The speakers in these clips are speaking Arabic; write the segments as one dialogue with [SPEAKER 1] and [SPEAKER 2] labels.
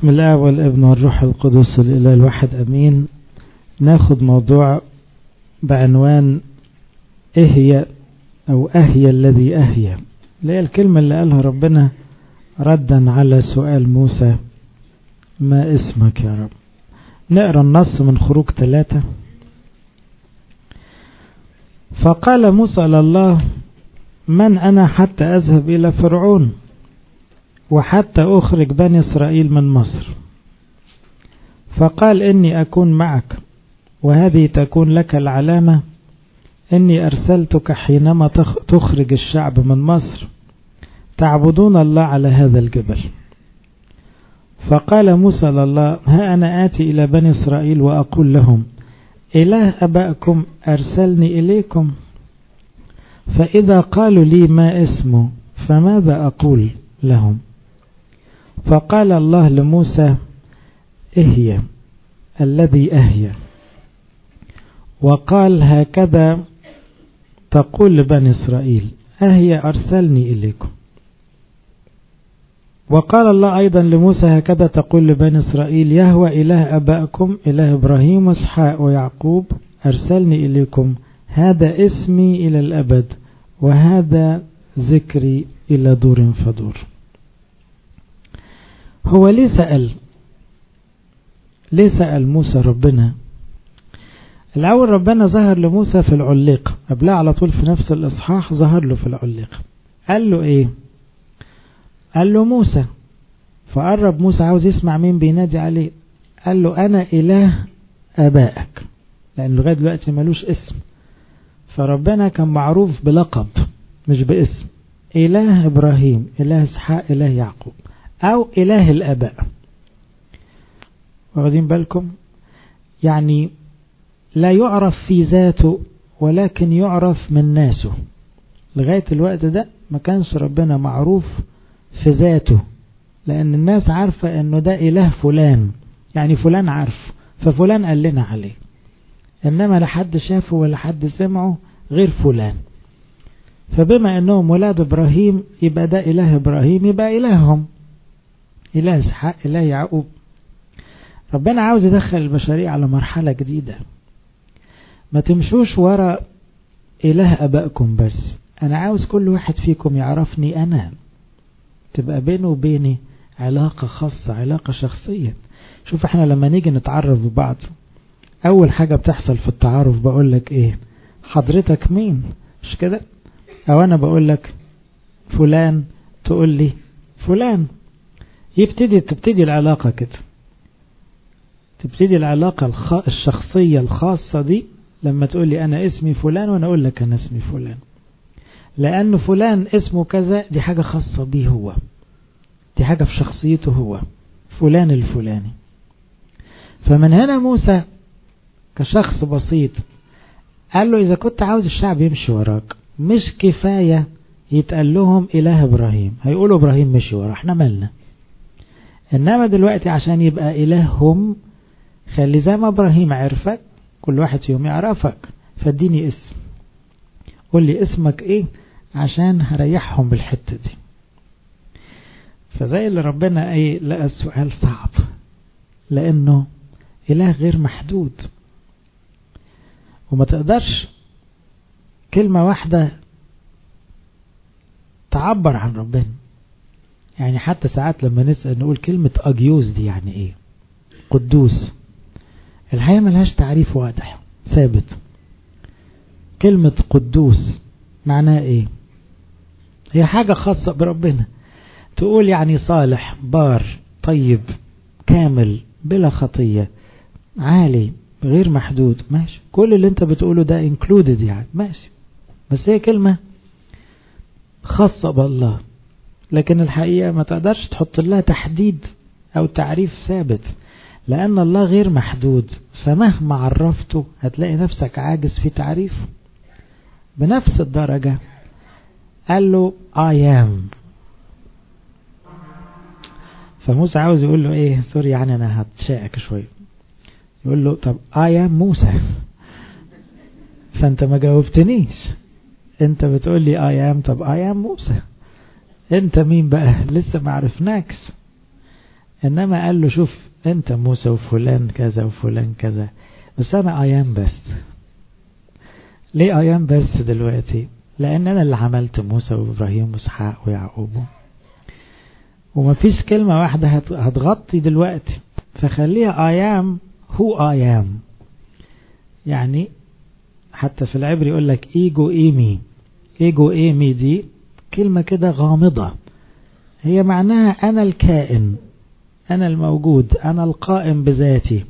[SPEAKER 1] بسم الله والابن والروح القدس الإله الواحد أمين. ناخد موضوع بعنوان إهي أو أهي الذي أهي، اللي هي الكلمة اللي قالها ربنا ردا على سؤال موسى: ما اسمك يا رب؟ نقرأ النص من خروج 3. فقال موسى لله: من أنا حتى أذهب إلى فرعون وحتى أخرج بني إسرائيل من مصر؟ فقال: إني أكون معك، وهذه تكون لك العلامة، إني أرسلتك حينما تخرج الشعب من مصر، تعبدون الله على هذا الجبل. فقال موسى لله: ها أنا آتي إلى بني إسرائيل وأقول لهم: إله أبائكم أرسلني إليكم، فإذا قالوا لي ما اسمه فماذا أقول لهم؟ فقال الله لموسى: إهي الذي أهي. وقال: هكذا تقول لبني إسرائيل: أهي أرسلني إليكم. وقال الله أيضا لموسى: هكذا تقول لبني إسرائيل: يهوه إله أبائكم إله إبراهيم وإسحاق ويعقوب أرسلني إليكم، هذا اسمي إلى الأبد، وهذا ذكري إلى دور فدور. هو ليه سأل موسى ربنا؟ الأول ربنا ظهر لموسى في العليقة، قبلها على طول في نفس الإصحاح ظهر له في العليقة. قال له إيه؟ قال له موسى. فقرب موسى عاوز يسمع مين بينادي عليه. قال له: أنا إله أبائك، لأن لغاية دلوقتي ملوش اسم، فربنا كان معروف بلقب مش باسم: إله إبراهيم، إله إسحاق، إله يعقوب، أو إله الآباء. واخدين بالكم؟ يعني لا يعرف في ذاته، ولكن يعرف من ناسه. لغاية الوقت ده ما كانش ربنا معروف في ذاته، لأن الناس عارفة أنه ده إله فلان، يعني فلان عارف ففلان قال لنا عليه، إنما لحد شافه ولا حد سمعه غير فلان. فبما أنهم ولاد إبراهيم يبقى ده إله إبراهيم، يبقى إلههم إله إسحاق، إله يعقوب. ربنا عاوز يدخل البشرية على مرحلة جديدة. ما تمشوش ورا إله أبائكم بس، أنا عاوز كل واحد فيكم يعرفني أنا، تبقى بينه وبيني علاقة خاصة، علاقة شخصية. شوف احنا لما نيجي نتعرف ببعض، أول حاجة بتحصل في التعارف بقولك إيه؟ حضرتك مين؟ مش كده؟ أو أنا بقولك فلان، تقول لي فلان. تبتدي العلاقة كده، تبتدي العلاقة الشخصية الخاصة دي لما تقول لي أنا اسمي فلان وأنا أقول لك أنا اسمي فلان، لأنه فلان اسمه كذا، دي حاجة خاصة بيه هو، دي حاجة في شخصيته هو، فلان الفلاني. فمن هنا موسى كشخص بسيط قال له: إذا كنت عاوز الشعب يمشي وراك، مش كفاية يتقال لهم إله إبراهيم، هيقولوا إبراهيم مشي ورا، احنا مالنا. إنما دلوقتي عشان يبقى إلههم، خلي زي ما إبراهيم عرفك كل واحد فيهم يعرفك، فاديني اسم، قول لي اسمك ايه عشان هريحهم بالحتة دي. فزي اللي ربنا ايه لقى السؤال صعب، لانه اله غير محدود، وما تقدرش كلمة واحدة تعبر عن ربنا. يعني حتى ساعات لما نسأل نقول كلمة أجيوز دي يعني ايه؟ قدوس. الحقيقة ملهاش تعريف واضح ثابت. كلمة قدوس معناها ايه؟ هي حاجة خاصة بربنا. تقول يعني صالح، بار، طيب، كامل، بلا خطية، عالي، غير محدود، ماشي. كل اللي انت بتقوله ده included يعني، ماشي. بس هي كلمة خاصة بالله، لكن الحقيقة ما تقدرش تحط لها تحديد او تعريف ثابت، لأن الله غير محدود، فمهما عرفته هتلاقي نفسك عاجز في تعريفه. بنفس الدرجة قال له I am. فموسى عاوز يقول له ايه؟ سوري يعني انا هتشاءك شوية. يقول له: طب I am موسى. فانت ما جاوبتنيش، انت بتقول لي I am، طب I am موسى، انت مين بقى؟ لسه ما عرفناكش. إنما قال له شوف أنت موسى وفلان كذا وفلان كذا، بس أنا أيام بس. ليه أيام بس دلوقتي؟ لأن أنا اللي عملت موسى وإبراهيم وإسحاق ويعقوب، ومفيش كلمة واحدة هتغطي دلوقتي، فخليها أيام هو أيام. يعني حتى في العبري يقول لك إيجو إيمي. إيجو إيمي دي كلمة كده غامضة، هي معناها أنا الكائن، أنا الموجود، أنا القائم بذاتي،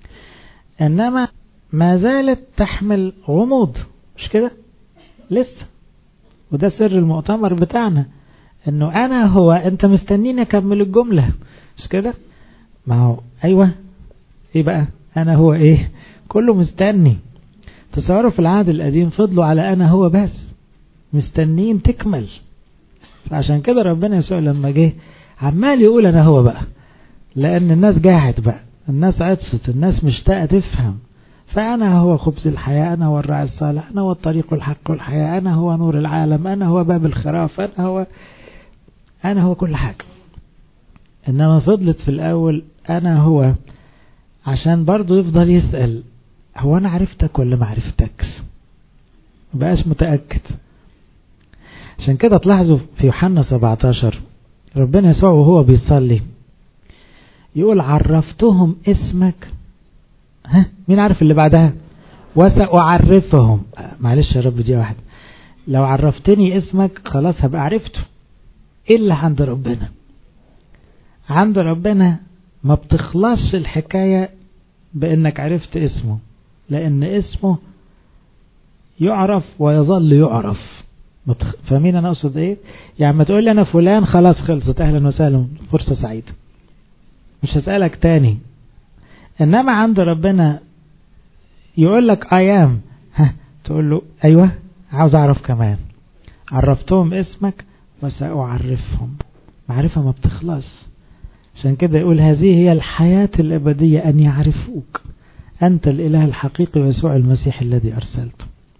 [SPEAKER 1] إنما ما زالت تحمل غموض، مش كده لسه. وده سر المؤتمر بتاعنا، إنه أنا هو، أنت مستنيني أكمل الجملة، مش كده؟ ما هو أيوة، إيه بقى أنا هو إيه؟ كله مستني. تصوروا في العهد القديم فضلوا على أنا هو بس، مستنين تكمل. فعشان كده ربنا يسوع لما جه عمال يقول أنا هو بقى، لأن الناس جاعت بقى، الناس عطست، الناس مشتاقة تفهم. فأنا هو خبز الحياة، أنا هو الراعي الصالح، أنا هو الطريق والحق والحياة، أنا هو نور العالم، أنا هو باب الخراف، أنا هو كل حاجة. إنما فضلت في الأول أنا هو، عشان برضو يفضل يسأل هو أنا عرفتك ولا ما عرفتكش، مبقاش متأكد. عشان كده تلاحظوا في يوحنا 17 ربنا يسوع وهو بيصلي يقول عرفتهم اسمك. ها مين عارف اللي بعدها؟ وسأعرفهم. معلش يا رب دي واحدة، لو عرفتني اسمك خلاص هبقى عرفته. ايه اللي عند ربنا؟ عند ربنا ما بتخلصش الحكاية بانك عرفت اسمه، لان اسمه يعرف ويظل يعرف. فاهمين انا اقصد ايه؟ يعني ما تقول لي انا فلان خلاص خلصت، اهلا وسهلا، فرصة سعيدة، مش هسألك تاني. انما عند ربنا يقول لك ايام، ها تقول له ايوه عاوز اعرف كمان. عرفتهم اسمك وسأعرفهم. معرفة ما بتخلص. عشان كده يقول هذه هي الحياة الأبدية، أن يعرفوك أنت الإله الحقيقي ويسوع المسيح الذي أرسلته.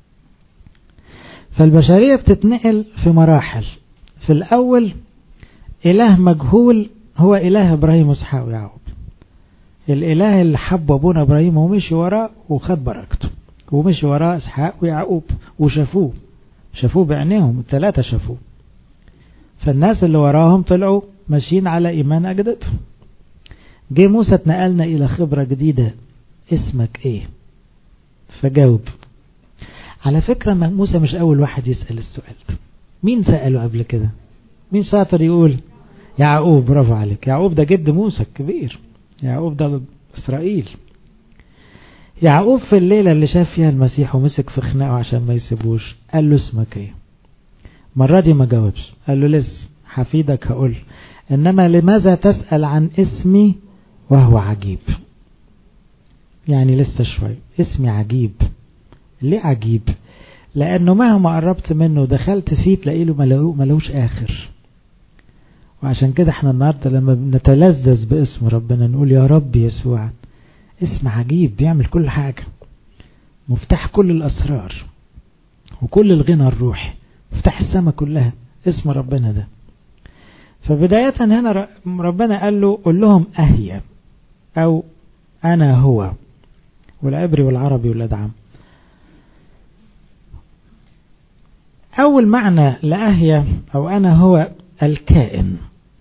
[SPEAKER 1] فالبشرية بتتنقل في مراحل. في الأول إله مجهول هو إله إبراهيم وإسحاق ويعقوب، الإله اللي حب أبونا إبراهيم ومشي وراه وخد بركته، ومشي وراه إسحاق ويعقوب شافوه بعينيهم، الثلاثة شافوه. فالناس اللي وراهم طلعوا ماشيين على إيمان أجدادهم. جه موسى اتنقلنا إلى خبرة جديدة، اسمك إيه؟ فجاوب. على فكرة موسى مش أول واحد يسأل السؤال ده، مين سأله قبل كده؟ مين شاطر يقول؟ يعقوب. برافو عليك، يعقوب ده جد موسى الكبير، يعقوب ده إسرائيل. يعقوب في الليلة اللي شاف فيها المسيح ومسك في خناقه عشان ما يسيبوش قال له اسمك ايه؟ مرة دي ما جاوبش، قال له لسه حفيدك هقول، انما لماذا تسأل عن اسمي وهو عجيب؟ يعني لسه شوي، اسمي عجيب. ليه عجيب؟ لانه مهما قربت منه ودخلت فيه تلاقي له ملوش اخر. وعشان كده احنا النهاردة لما بنتلذذ باسم ربنا نقول يا رب يسوع، اسم عجيب بيعمل كل حاجة، مفتاح كل الأسرار وكل الغنى الروحي، مفتاح السماء كلها، اسم ربنا ده. فبداية هنا ربنا قال له قل لهم أهيا أو أنا هو، والعبري والعربي والأدعم. أول معنى لأهيا أو أنا هو الكائن،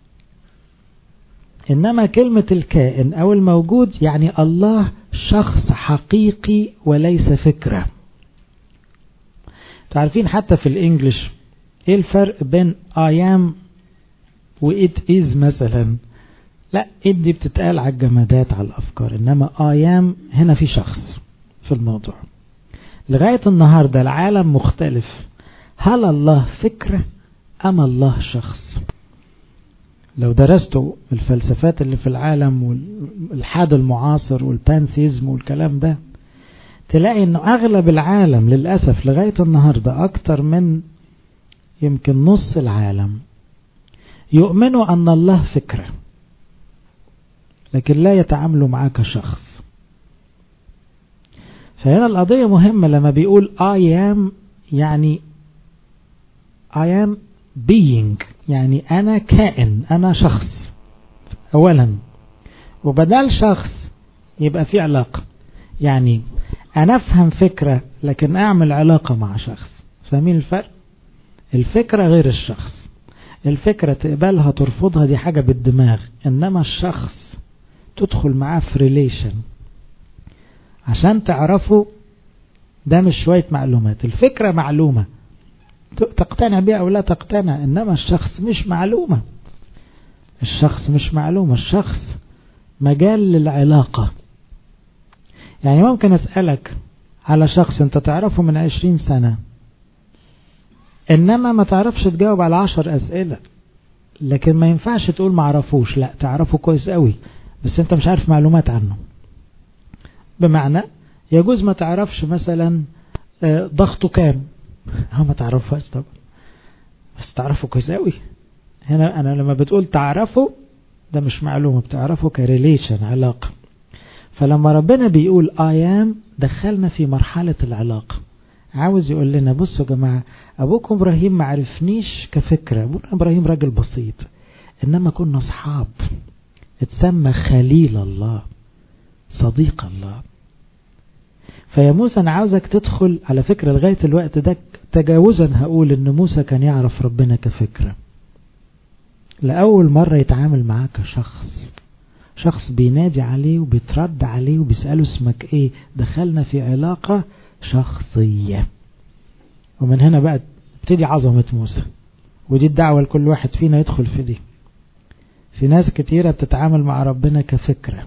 [SPEAKER 1] إنما كلمة الكائن أو الموجود يعني الله شخص حقيقي وليس فكرة. تعرفين حتى في الإنجليش إيه الفرق بين I am و it is مثلا؟ لا، it دي بتتقال على الجمادات على الأفكار، إنما I am هنا في شخص في الموضوع. لغاية النهاردة العالم مختلف، هل الله فكرة أم الله شخص؟ لو درستوا الفلسفات اللي في العالم والإلحاد المعاصر والبانثيزم والكلام ده تلاقي انه اغلب العالم للأسف لغاية النهاردة اكتر من يمكن نص العالم يؤمنوا ان الله فكرة، لكن لا يتعاملوا معاه كشخص. فهنا القضية مهمة لما بيقول I am، يعني I am being، يعني أنا كائن، أنا شخص أولا، وبدل شخص يبقى في علاقة. يعني أنا أفهم فكرة لكن أعمل علاقة مع شخص. فاهمين الفرق؟ الفكرة غير الشخص. الفكرة تقبلها ترفضها دي حاجة بالدماغ، إنما الشخص تدخل معاه في ريليشن عشان تعرفوا. ده مش شوية معلومات. الفكرة معلومة تقتنع بها أو لا تقتنع، إنما الشخص مش معلومة. الشخص مش معلومة، الشخص مجال للعلاقة. يعني ممكن أسألك على شخص أنت تعرفه من 20 سنة، إنما ما تعرفش تجاوب على 10 أسئلة. لكن ما ينفعش تقول ما عرفوش، لا تعرفه كويس قوي بس أنت مش عارف معلومات عنه. بمعنى يجوز ما تعرفش مثلا ضغطه كام، ما تعرفهاش طبعا، بس تعرفه كويس قوي. هنا أنا لما بتقول تعرفه ده مش معلومة، بتعرفه كريليشن، علاقة. فلما ربنا بيقول آيام دخلنا في مرحلة العلاقة. عاوز يقول لنا بصوا يا جماعة، أبوكم إبراهيم ما عرفنيش كفكرة، أبونا إبراهيم راجل بسيط، إنما كنا أصحاب، اتسمى خليل الله، صديق الله. فيا موسى أنا عاوزك تدخل على فكرة. لغاية الوقت ده تجاوزا هقول إن موسى كان يعرف ربنا كفكرة. لأول مرة يتعامل معاه كشخص، شخص بينادي عليه وبيترد عليه وبيسأله اسمك ايه. دخلنا في علاقة شخصية. ومن هنا بقى ابتدي عظمة موسى. ودي الدعوة لكل واحد فينا يدخل في دي. في ناس كتيرة بتتعامل مع ربنا كفكرة،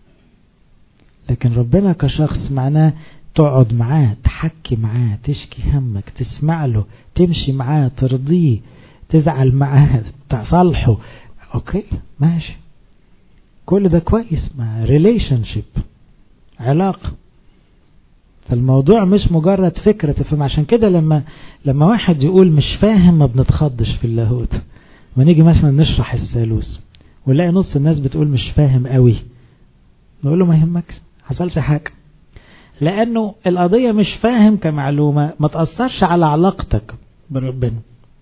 [SPEAKER 1] لكن ربنا كشخص معناه تقعد معاه، تحكي معاه، تشكي همك، تسمع له، تمشي معاه، ترضيه، تزعل معاه، تصالحه. اوكي ماشي، كل ده كويس مع ريليشنشيب، علاقة. فالموضوع مش مجرد فكرة تفهم. عشان كده لما واحد يقول مش فاهم ما بنتخضش في اللاهوت. ما نيجي مثلا نشرح الثالوث ونلاقي نص الناس بتقول مش فاهم قوي، نقول له ما يهمكش، حصلش حاجة. لأنه القضية مش فاهم كمعلومة ما تأثرش على علاقتك بربنا.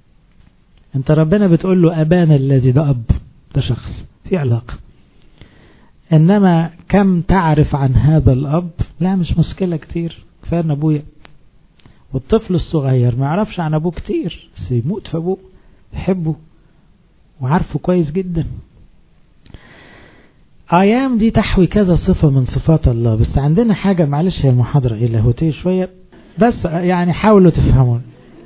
[SPEAKER 1] انت ربنا بتقول له أبانا الذي، ده أب، ده شخص في علاقة. إنما كم تعرف عن هذا الأب؟ لا مش مشكلة كتير، كفاية ان أبويا. والطفل الصغير ما يعرفش عن أبوه كتير، بس يموت في أبوه، يحبه وعارفه كويس جدا. آيام دي تحوي كذا صفة من صفات الله. بس عندنا حاجة، معلش هي المحاضرة لاهوتية شوية بس يعني حاولوا تفهمون.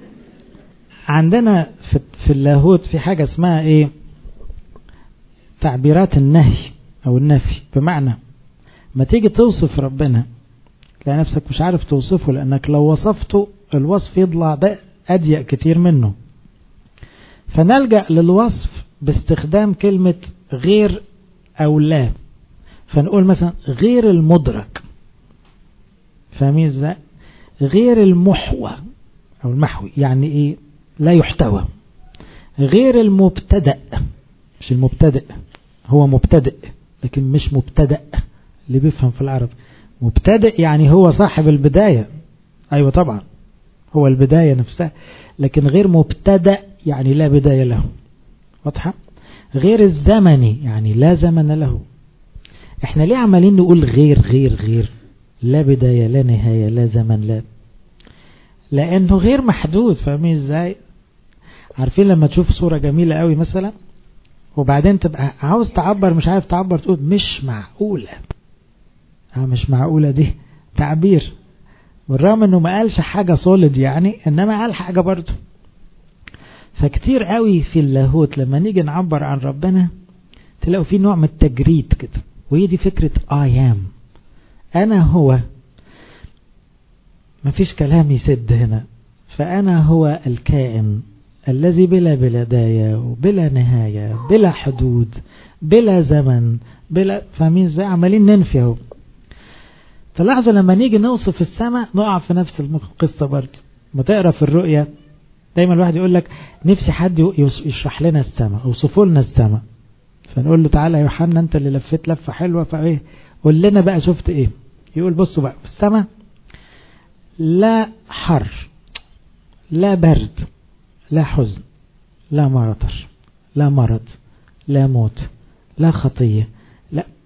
[SPEAKER 1] عندنا في اللاهوت في حاجة اسمها ايه؟ تعبيرات النهي او النفي. بمعنى ما تيجي توصف ربنا تلاقي نفسك مش عارف توصفه، لانك لو وصفته الوصف يطلع ده اضيق كتير منه. فنلجأ للوصف باستخدام كلمة غير او لا. فنقول مثلا غير المدرك، فاهمين ازاي؟ غير المحوى او المحوي، يعني ايه؟ لا يحتوى. غير المبتدأ، مش المبتدئ، هو مبتدئ لكن مش مبتدأ. اللي بيفهم في العربي مبتدئ يعني هو صاحب البداية، ايوه طبعا هو البداية نفسها، لكن غير مبتدأ يعني لا بداية له. واضحة؟ غير الزمني يعني لا زمن له. احنا ليه عمالين نقول غير غير غير؟ لا بداية لا نهاية لا زمن لا، لانه غير محدود. فاهمين ازاي؟ عارفين لما تشوف صورة جميلة قوي مثلا وبعدين تبقى عاوز تعبر مش عارف تعبر، تقول مش معقولة. مش معقولة دي تعبير، بالرغم انه ما قالش حاجة صولد يعني، انما قال حاجة برضو. فكتير قوي في اللاهوت لما نيجي نعبر عن ربنا تلاقوا في نوع من التجريد كده، وهي دي فكرة آيام. أنا هو، مفيش كلام يسد هنا. فأنا هو الكائن الذي بلا بداية وبلا نهاية، بلا حدود، بلا زمن، بلا. فاهمين ازاي؟ عمالين ننفي اهو. تلاحظوا لما نيجي نوصف السماء نقع في نفس القصة برضه. ما تقرأ في الرؤية دايما الواحد يقول لك نفسي حد يشرح لنا السماء، اوصفوا لنا السماء. فنقول له تعالى يا يوحنا انت اللي لفيت لفة حلوة، فايه قول لنا بقى شفت ايه. يقول بصوا بقى في السماء لا حر لا برد لا حزن لا مطر لا مرض لا موت لا خطية لا.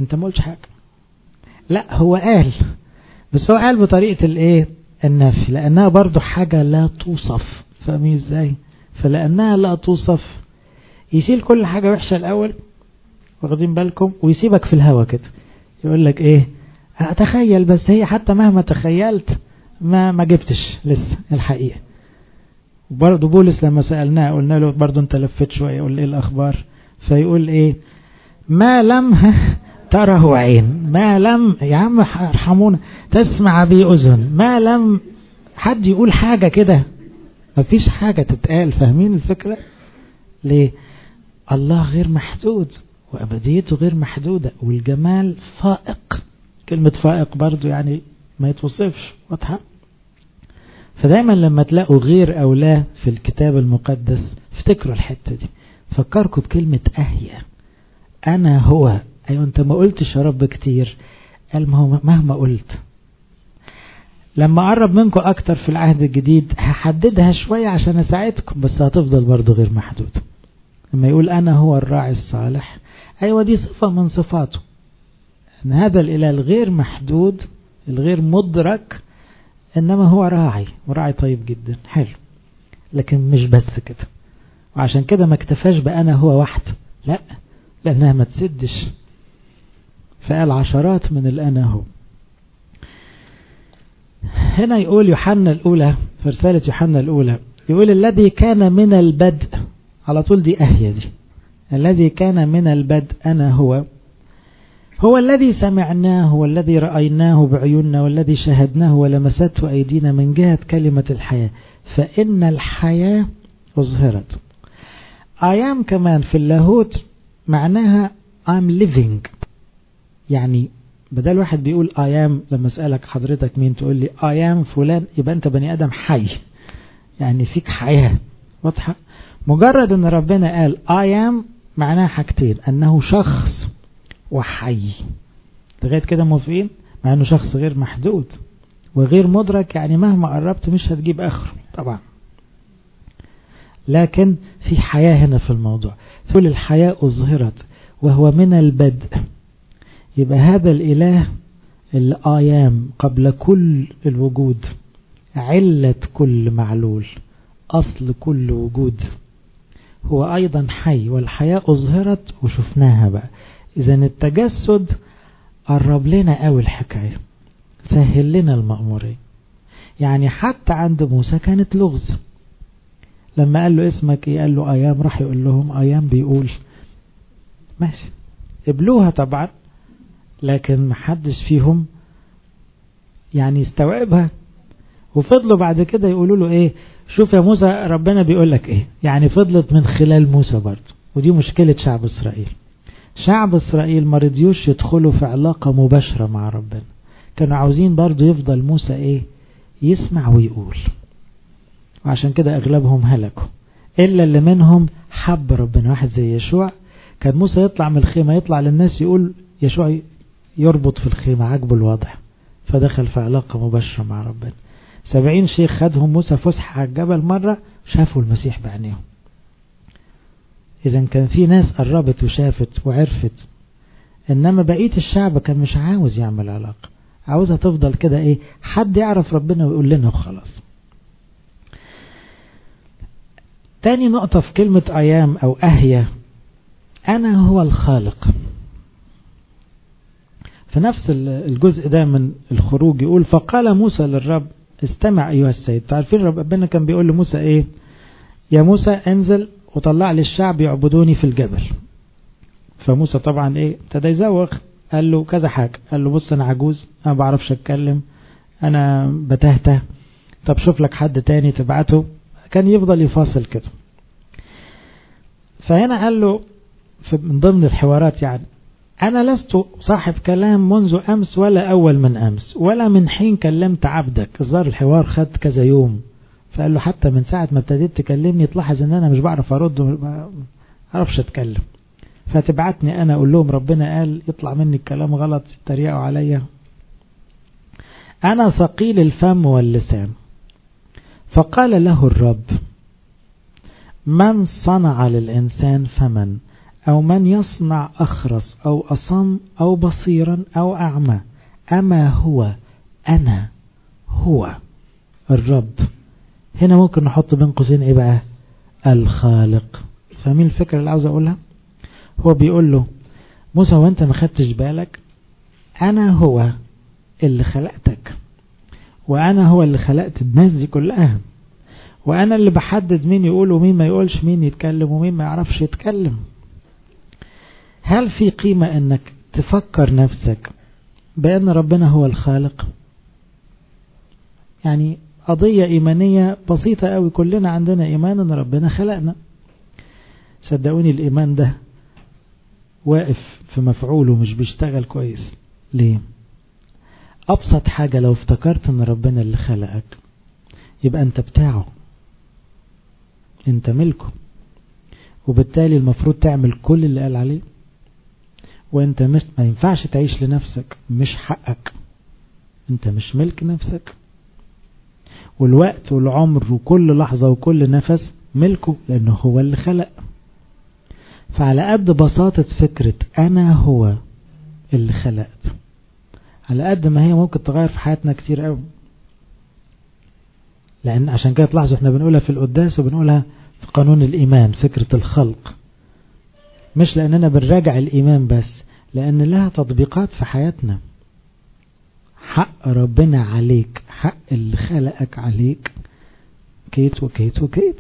[SPEAKER 1] انت ما قلتش حاجة. لا هو قال، بس هو قال بطريقة الايه النفي، لانها برضو حاجة لا توصف. فاهمين ازاي؟ فلانها لا توصف يشيل كل حاجة وحشة الاول، واخدين بالكم، ويسيبك في الهوا كده، يقول لك ايه اتخيل، بس هي حتى مهما تخيلت ما جبتش لسه الحقيقة. برضو بولس لما سألناه قلنا له برضو انت لفت شوية، يقول ايه الاخبار؟ فيقول ايه ما لم تره عين، ما لم يا عم ارحمونا تسمع بي اذن، ما لم حد يقول حاجة كده، مفيش حاجة تتقال. فاهمين الفكرة؟ ليه؟ الله غير محدود وأبديته غير محدودة، والجمال فائق. كلمة فائق برضو يعني ما يتوصفش، واضحة؟ فدايما لما تلاقوا غير أو لا في الكتاب المقدس افتكروا الحتة دي، فكركوا بكلمة أهيا، أنا هو. أيوة أنت ما قلتش يا رب كتير، قال مهما قلت. لما قرب منكم أكتر في العهد الجديد هحددها شوية عشان أساعدكم، بس هتفضل برضو غير محدود. لما يقول أنا هو الراعي الصالح، أيوة دي صفة من صفاته، أن هذا الإله الغير محدود الغير مدرك، إنما هو راعي، وراعي طيب جدا حلو، لكن مش بس كده. وعشان كده ما اكتفاش بأنا هو واحد، لا، لأنها ما تسدش، فقال عشرات من الأنا هو. هنا يقول يوحنا الأولى في رسالة يوحنا الأولى، يقول الذي كان من البدء، على طول دي أهيا دي، الذي كان من البدء أنا هو الذي سمعناه والذي رأيناه بعيوننا والذي شاهدناه ولمسته أيدينا من جهة كلمة الحياة، فإن الحياة أظهرت. I am كمان في اللاهوت معناها I'm living، يعني بدل واحد بيقول I am، لما أسألك حضرتك مين تقول لي I am فلان، يبقى أنت بني آدم حي، يعني فيك حياة، واضحة؟ مجرد أن ربنا قال I am معناها حاجتين، أنه شخص وحي، لغاية كده موافقين؟ مع أنه شخص غير محدود وغير مدرك، يعني مهما قربت مش هتجيب آخره طبعا، لكن في حياة هنا في الموضوع. كل الحياة أظهرت وهو من البدء، يبقى هذا الإله الآيام قبل كل الوجود، علة كل معلول، أصل كل وجود، هو أيضا حي، والحياة أظهرت وشفناها بقى. إذن التجسد قرب لنا قوي الحكاية، سهل لنا المأمورية. يعني حتى عند موسى كانت لغز، لما قال له اسمك ايه قال له ايام، راح يقول لهم ايام بيقول ماشي، قبلوها طبعا، لكن محدش فيهم يعني يستوعبها، وفضلوا بعد كده يقولوا له ايه، شوف يا موسى ربنا بيقول لك ايه، يعني فضلت من خلال موسى برضه. ودي مشكلة شعب اسرائيل، شعب اسرائيل ما رضيوش يدخلوا في علاقة مباشرة مع ربنا، كانوا عاوزين برضه يفضل موسى ايه يسمع ويقول، وعشان كده اغلبهم هلكوا، الا اللي منهم حب ربنا. واحد زي يشوع، كان موسى يطلع من الخيمة يطلع للناس يقول، يشوع يربط في الخيمة، عجبه الوضع، فدخل في علاقة مباشرة مع ربنا. 70 شيخ خدهم موسى فسح على الجبل مرة، شافوا المسيح بعينيهم. إذن كان في ناس قربت وشافت وعرفت، إنما بقية الشعب كان مش عاوز يعمل علاقة، عاوزها تفضل كده ايه، حد يعرف ربنا ويقول لنا وخلاص. تاني نقطة في كلمة أيام أو أهيا، أنا هو الخالق. في نفس الجزء ده من الخروج يقول فقال موسى للرب استمع أيها السيد. تعرفين ربنا كان بيقول لموسى إيه؟ يا موسى انزل وطلع لي الشعب يعبدوني في الجبل. فموسى طبعا إيه ابتدى يزوغ، قال له كذا حاجة، قال له بص أنا عجوز، أنا بعرفش أتكلم، أنا بتهته، طب شوف لك حد تاني تبعته. كان يفضل يفاصل كده. فهنا قال له من ضمن الحوارات يعني أنا لست صاحب كلام منذ أمس ولا أول من أمس ولا من حين كلمت عبدك. الظاهر الحوار خد كذا يوم، فقال له حتى من ساعة ما ابتديت تكلمني تلاحظ ان أنا مش بعرف أرد وما أعرفش أتكلم، فتبعتني أنا أقول لهم ربنا قال، يطلع مني الكلام غلط يتريقوا عليا. أنا ثقيل الفم واللسان. فقال له الرب من صنع للإنسان فمن أو من يصنع أخرس أو أصم أو بصيرا أو أعمى، أما هو أنا هو الرب. هنا ممكن نحط بين قوسين إيه بقى؟ الخالق. فاهمين الفكرة اللي عاوز أقولها؟ هو بيقول له موسى وانت ما خدتش بالك، أنا هو اللي خلقتك، وأنا هو اللي خلقت الناس دي كلها، وأنا اللي بحدد مين يقول ومين ما يقولش، مين يتكلم ومين ما يعرفش يتكلم. هل في قيمة أنك تفكر نفسك بأن ربنا هو الخالق؟ يعني قضية إيمانية بسيطة قوي، كلنا عندنا إيمان أن ربنا خلقنا. صدقوني الإيمان ده واقف في مفعوله، مش بيشتغل كويس. ليه؟ أبسط حاجة، لو افتكرت أن ربنا اللي خلقك يبقى أنت بتاعه، أنت ملكه، وبالتالي المفروض تعمل كل اللي قال عليه. وأنت ما ينفعش تعيش لنفسك، مش حقك، أنت مش ملك نفسك. والوقت والعمر وكل لحظة وكل نفس ملكه، لأنه هو اللي خلق. فعلى قد بساطة فكرة أنا هو اللي خلقت، على قد ما هي ممكن تغير في حياتنا كتير قوي. لأن عشان كده تلاحظوا احنا بنقولها في القداس وبنقولها في قانون الإيمان، فكرة الخلق، مش لأننا بنراجع الإيمان بس، لأن لها تطبيقات في حياتنا. حق ربنا عليك، حق اللي خلقك عليك، كيت وكيت وكيت.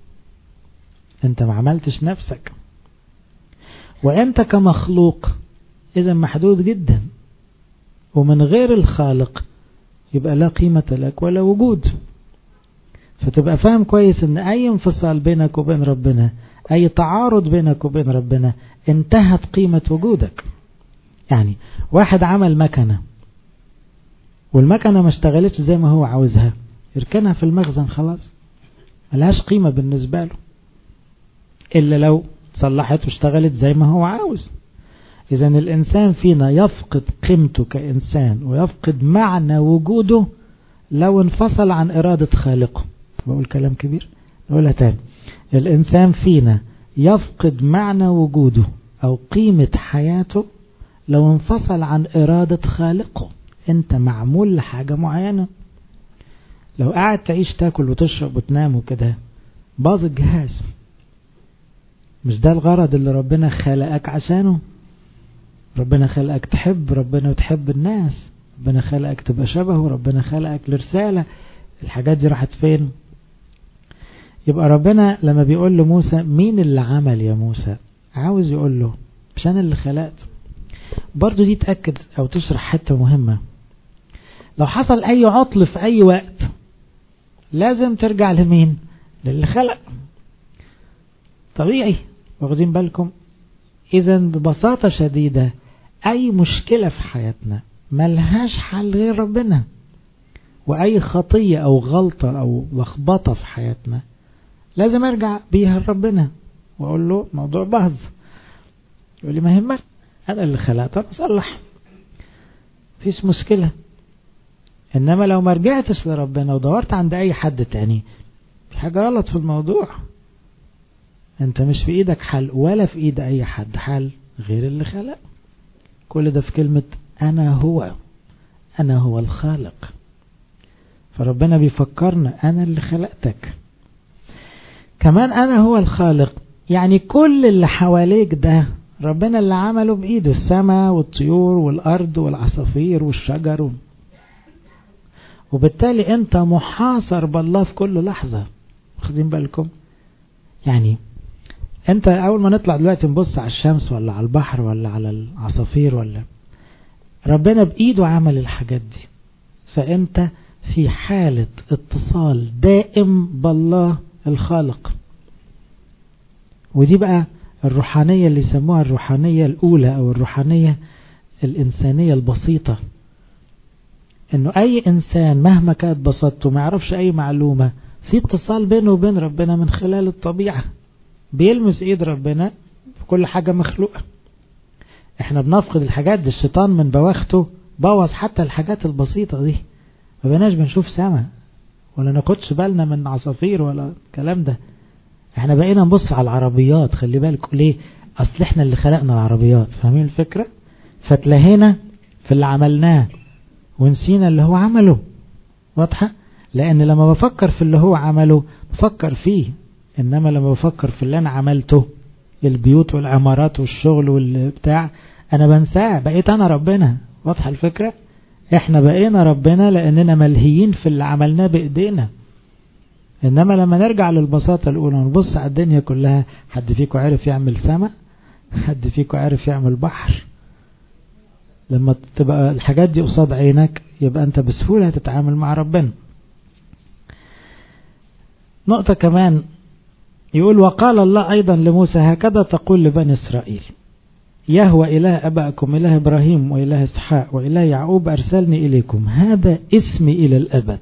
[SPEAKER 1] انت ما عملتش نفسك، وانت كمخلوق اذا محدود جدا، ومن غير الخالق يبقى لا قيمة لك ولا وجود. فتبقى فاهم كويس ان اي انفصال بينك وبين ربنا، اي تعارض بينك وبين ربنا، انتهت قيمة وجودك. يعني واحد عمل مكنة والمكنة ما اشتغلتش زي ما هو عاوزها، يركنها في المخزن خلاص، ملهاش قيمة بالنسبة له إلا لو صلحت واشتغلت زي ما هو عاوز. إذن الإنسان فينا يفقد قيمته كإنسان ويفقد معنى وجوده لو انفصل عن إرادة خالقه. بقول كلام كبير، نقولها تاني. الإنسان فينا يفقد معنى وجوده أو قيمة حياته لو انفصل عن إرادة خالقه. انت معمول لحاجة معينة. لو قاعد تعيش تاكل وتشرب وتنام وكده، باظ الجهاز. مش ده الغرض اللي ربنا خلقك عشانه. ربنا خلقك تحب ربنا وتحب الناس، ربنا خلقك تبقى شبهه، ربنا خلقك لرسالة. الحاجات دي راحت فين؟ يبقى ربنا لما بيقول لموسى مين اللي عمل يا موسى، عاوز يقول له مش أنا اللي خلقت. برضو دي تأكد أو تشرح حتة مهمة. لو حصل أي عطل في أي وقت لازم ترجع لمين؟ للي خلق. طبيعي، واخدين بالكم؟ إذا ببساطة شديدة أي مشكلة في حياتنا ملهاش حل غير ربنا. وأي خطية أو غلطة أو لخبطة في حياتنا لازم أرجع بيها لربنا وأقول له موضوع باظ. يقول لي ما يهمك، أنا اللي خلقت، أصلح، فيش مشكلة. إنما لو ما رجعتش لربنا ودورت عند أي حد تاني، في حاجة غلط في الموضوع. أنت مش في إيدك حل ولا في إيد أي حد حل غير اللي خلق. كل ده في كلمة أنا هو، أنا هو الخالق. فربنا بيفكرنا أنا اللي خلقتك. كمان أنا هو الخالق، يعني كل اللي حواليك ده ربنا اللي عمله بإيده، السماء والطيور والأرض والعصافير والشجر. وبالتالي أنت محاصر بالله في كل لحظة. واخدين بالكم؟ يعني أنت أول ما نطلع دلوقتي نبص على الشمس ولا على البحر ولا على العصافير، ولا ربنا بإيده عمل الحاجات دي. فأنت في حالة اتصال دائم بالله الخالق. ودي بقى الروحانية اللي يسموها الروحانية الأولى أو الروحانية الإنسانية البسيطة. إنه أي إنسان مهما كانت بساطته ما يعرفش أي معلومة، في اتصال بينه وبين ربنا من خلال الطبيعة، بيلمس إيد ربنا في كل حاجة مخلوقة. إحنا بنفقد الحاجات دي، الشيطان من بواخته بوظ حتى الحاجات البسيطة دي. ما بناش بنشوف سما ولا ناخدش بالنا من عصافير ولا الكلام ده. احنا بقينا نبص على العربيات. خلي بالك ليه؟ اصل احنا اللي خلقنا العربيات، فاهمين الفكرة؟ فتلهينا في اللي عملناه ونسينا اللي هو عمله. واضحة؟ لان لما بفكر في اللي هو عمله بفكر فيه، انما لما بفكر في اللي انا عملته، البيوت والعمارات والشغل والبتاع، انا بنساه، بقيت انا ربنا. واضحة الفكرة؟ احنا بقينا ربنا لاننا ملهيين في اللي عملناه بايدينا. انما لما نرجع للبساطة الاولى ونبص على الدنيا كلها، حد فيكم عارف يعمل سماء؟ حد فيكم عارف يعمل بحر؟ لما تبقى الحاجات دي قصاد عينك يبقى انت بسهولة تتعامل مع ربنا. نقطة كمان يقول وقال الله ايضا لموسى هكذا تقول لبني اسرائيل يهوى اله ابائكم اله ابراهيم واله اسحاق واله يعقوب ارسلني اليكم، هذا اسمي الى الابد.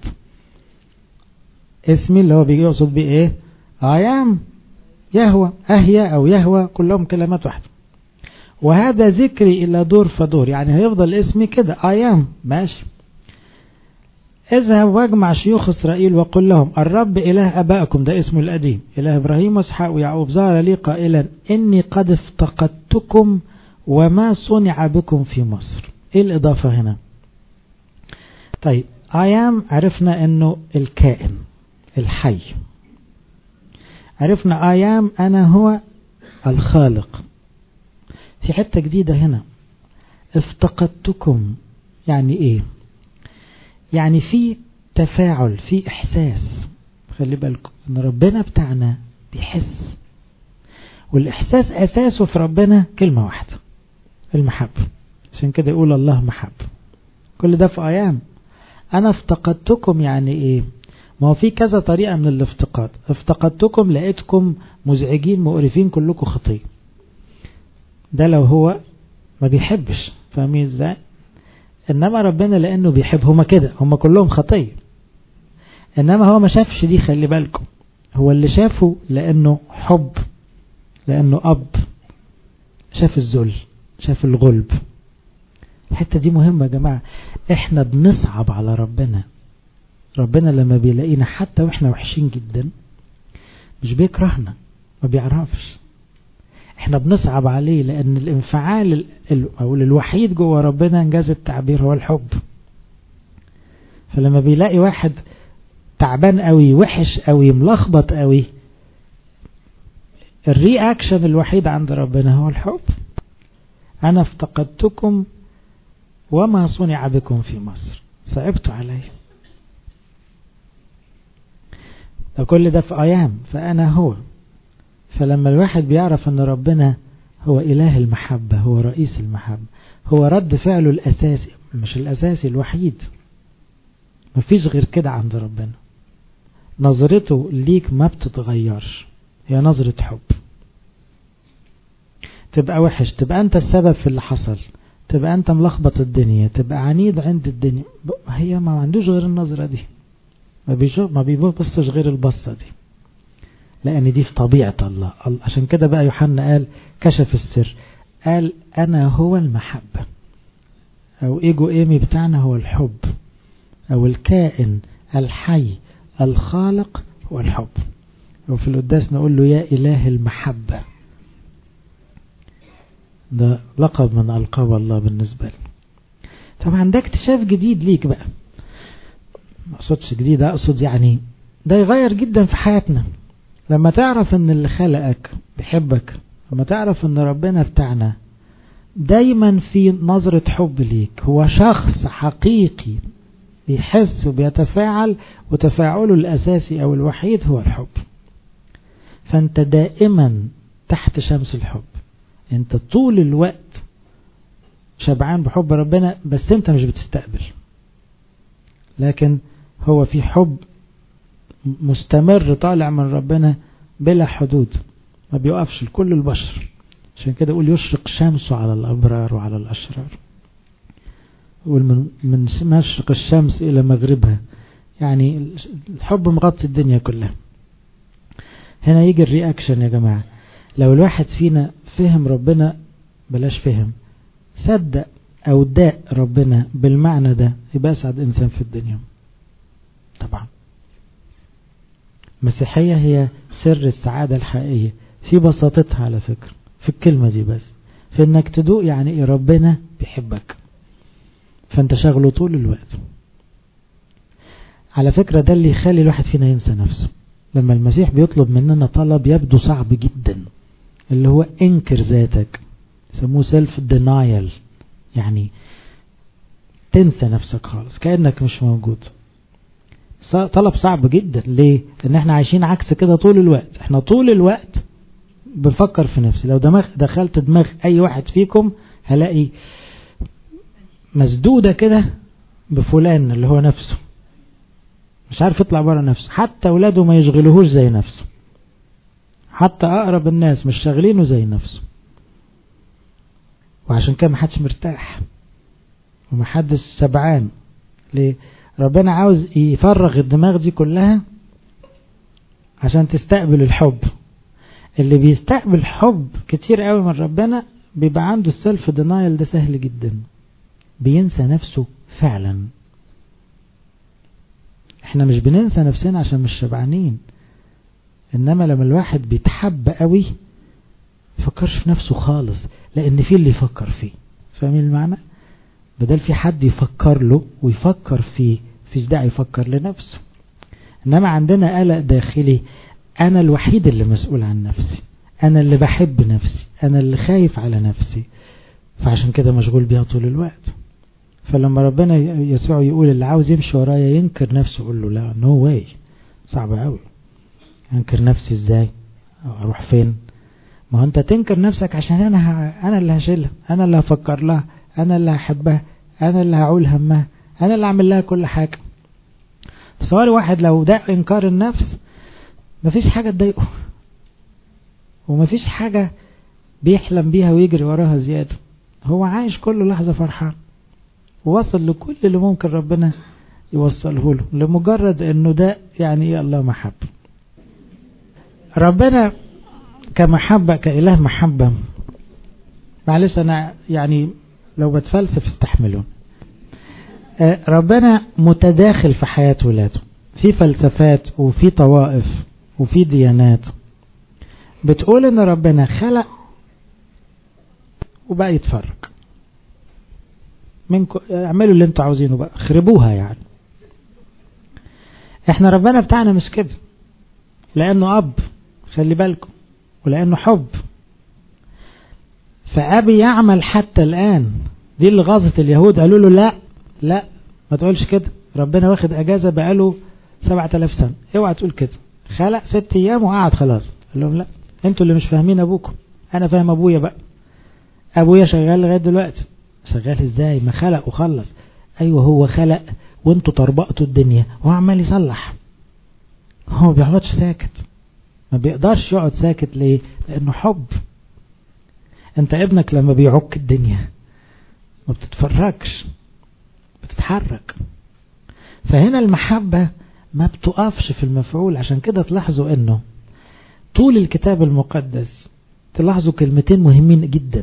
[SPEAKER 1] اسمي اللي هو بيجي يقصد بيه ايه؟ ايام يهوى، اهيا او يهوى كلهم كلمات واحدة. وهذا ذكري الى دور فدور، يعني هيفضل اسمي كده ايام ماشي. اذهب واجمع شيوخ اسرائيل وقل لهم الرب اله ابائكم، ده اسمه القديم، اله ابراهيم واسحاق ويعقوب، ظهر لي قائلا اني قد افتقدتكم وما صنع بكم في مصر. ايه الاضافة هنا؟ طيب ايام عرفنا انه الكائن الحي، عرفنا ايام انا هو الخالق. في حتة جديدة هنا، افتقدتكم يعني ايه؟ يعني في تفاعل، في احساس. خلي بالكم ان ربنا بتاعنا بيحس، والاحساس اساسه في ربنا كلمة واحدة، المحبة. عشان كده يقول الله محبة. كل ده في ايام. انا افتقدتكم يعني ايه؟ ما هو في كذا طريقة من الافتقاد. افتقدتكم لقيتكم مزعجين مقرفين كلكم خطية، ده لو هو ما بيحبش، فاهمين ازاي؟ انما ربنا لانه بيحب، هما كده هما كلهم خطية، انما هو ما شافش دي. خلي بالكم هو اللي شافه لانه حب، لانه اب، شاف الذل، شاف الغلب. الحتة دي مهمة يا جماعة. احنا بنصعب على ربنا. ربنا لما بيلاقينا حتى واحنا وحشين جدا مش بيكرهنا، ما بيعرفش. احنا بنصعب عليه لان الانفعال او الوحيد جوه ربنا انجاز التعبير هو الحب. فلما بيلاقي واحد تعبان قوي، وحش قوي، ملخبط قوي، الرياكشن الوحيد عند ربنا هو الحب. انا افتقدتكم وما صنع بكم في مصر، صعبتوا علي. كل ده في ايام. فانا هو. فلما الواحد بيعرف ان ربنا هو اله المحبة، هو رئيس المحبة، هو رد فعله الاساسي، مش الاساسي، الوحيد، مفيش غير كده عند ربنا. نظرته ليك ما بتتغيرش، هي نظرة حب. تبقى وحش، تبقى انت السبب في اللي حصل، تبقى انت ملخبط الدنيا، تبقى عنيد عند الدنيا، هي ما عندوش غير النظرة دي، ما بيبصش غير البصة دي، لأن دي في طبيعة الله. عشان كده بقى يوحنا قال كشف السر، قال أنا هو المحبة، أو إيجو إيمي بتاعنا هو الحب، أو الكائن الحي الخالق هو الحب. وفي القداس نقول له يا إله المحبة. ده لقب من ألقاب الله بالنسبة لي. طبعا ده اكتشاف جديد ليك بقى، ما أقصدش جديد، أقصد يعني ده يغير جدا في حياتنا. لما تعرف ان اللي خلقك بيحبك، لما تعرف ان ربنا بتاعنا دايما في نظرة حب ليك، هو شخص حقيقي بيحس وبيتفاعل، وتفاعله الأساسي أو الوحيد هو الحب. فأنت دائما تحت شمس الحب، أنت طول الوقت شبعان بحب ربنا، بس أنت مش بتستقبل، لكن هو في حب مستمر طالع من ربنا بلا حدود، ما بيوقفش لكل البشر. عشان كده يقول يشرق شمسه على الأبرار وعلى الأشرار، يقول من مشرق الشمس إلى مغربها، يعني الحب مغطي الدنيا كلها. هنا يجي الرياكشن يا جماعة. لو الواحد فينا فهم ربنا، بلاش فهم، صدق أو داء ربنا بالمعنى ده، يبقى أسعد إنسان في الدنيا. طبعا المسيحية هي سر السعادة الحقيقية في بساطتها على فكرة، في الكلمة دي بس، في انك تدوق يعني ايه ربنا بيحبك، فانت شغله طول الوقت. على فكرة ده اللي يخلي الواحد فينا ينسى نفسه. لما المسيح بيطلب مننا طلب يبدو صعب جدا، اللي هو انكر ذاتك، يسموه سيلف دينايل، يعني تنسى نفسك خالص كأنك مش موجود. طلب صعب جدا. ليه؟ ان احنا عايشين عكس كده طول الوقت. احنا طول الوقت بنفكر في نفسي. لو دخلت دماغ اي واحد فيكم هلاقي مسدودة كده بفلان اللي هو نفسه، مش عارف يطلع بره نفسه. حتى اولاده ما يشغلوهوش زي نفسه، حتى اقرب الناس مش شاغلينه زي نفسه. وعشان كده محدش مرتاح ومحدش سبعان. ليه؟ ربنا عاوز يفرغ الدماغ دي كلها عشان تستقبل الحب. اللي بيستقبل حب كتير قوي من ربنا بيبقى عنده السلف دينايل ده سهل جدا، بينسى نفسه فعلا. احنا مش بننسى نفسنا عشان مش شبعانين، انما لما الواحد بيتحب قوي يفكرش في نفسه خالص، لان في اللي يفكر فيه. فاهمين المعنى؟ بدل في حد يفكر له ويفكر فيه، فيش داعي يفكر لنفسه. انما عندنا قلق داخلي، انا الوحيد اللي مسؤول عن نفسي، انا اللي بحب نفسي، انا اللي خايف على نفسي، فعشان كده مشغول بيها طول الوقت. فلما ربنا يسوع يقول اللي عاوز يمشي ورايا ينكر نفسه، يقول له لا، نو واي، صعب قوي. انكر نفسي ازاي؟ اروح فين؟ ما هو انت تنكر نفسك عشان انا اللي هشيلها، انا اللي هفكر لها، انا اللي هحبها، انا اللي هعول همها، انا اللي اعمل لها كل حاجة. تصوري واحد لو ده انكار النفس مفيش حاجة تضايقه، ومفيش حاجة بيحلم بيها ويجري وراها زيادة. هو عايش كل لحظة فرحان، ووصل لكل اللي ممكن ربنا يوصله له، لمجرد انه ده يعني ايه الله محب. ربنا كمحبة، كإله محبة. معلش انا يعني لو بتفلسف استحملون. ربنا متداخل في حياة ولاده، في فلسفات وفي طوائف وفي ديانات بتقول ان ربنا خلق وبقى يتفرج منكم، اعملوا اللي انتوا عاوزينه بقى، خربوها يعني. احنا ربنا بتاعنا مش كده، لانه اب، خلي بالكم، ولانه حب. فابي يعمل حتى الان. دي اللي غاظت اليهود، قالوا له لا لا ما تقولش كده، ربنا واخد اجازة بقاله 7000 سنة، اوعى تقول كده. خلق 6 ايام وقعد خلاص. قال لهم لا، انتوا اللي مش فاهمين ابوكم، انا فاهم ابويا بقى. ابويا شغال لغاية دلوقتي. شغال ازاي؟ ما خلق وخلص. ايوه هو خلق وانتوا طربقتوا الدنيا وهو عمال يصلح. هو ما بيقعدش ساكت، ما بيقدرش يقعد ساكت. ليه؟ لانه حب. انت ابنك لما بيعك الدنيا ما بتتفرجش، بتتحرك. فهنا المحبة ما بتقفش في المفعول. عشان كده تلاحظوا انه طول الكتاب المقدس تلاحظوا كلمتين مهمين جدا،